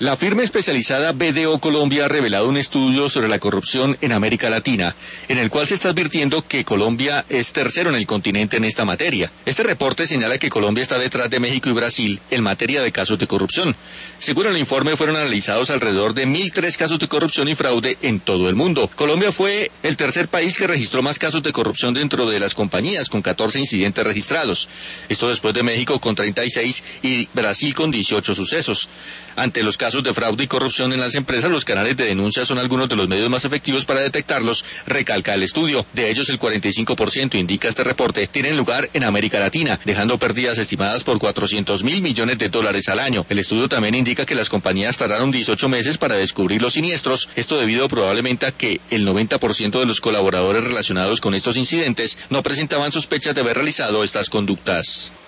La firma especializada BDO Colombia ha revelado un estudio sobre la corrupción en América Latina, en el cual se está advirtiendo que Colombia es tercero en el continente en esta materia. Este reporte señala que Colombia está detrás de México y Brasil en materia de casos de corrupción. Según el informe, fueron analizados alrededor de 1.003 casos de corrupción y fraude en todo el mundo. Colombia fue el tercer país que registró más casos de corrupción dentro de las compañías, con 14 incidentes registrados. Esto después de México con 36 y Brasil con 18 sucesos. Ante los casos de fraude y corrupción en las empresas, los canales de denuncia son algunos de los medios más efectivos para detectarlos, recalca el estudio. De ellos, el 45%, indica este reporte, tienen lugar en América Latina, dejando pérdidas estimadas por $400.000 millones al año. El estudio también indica que las compañías tardaron 18 meses para descubrir los siniestros, esto debido probablemente a que el 90% de los colaboradores relacionados con estos incidentes no presentaban sospechas de haber realizado estas conductas.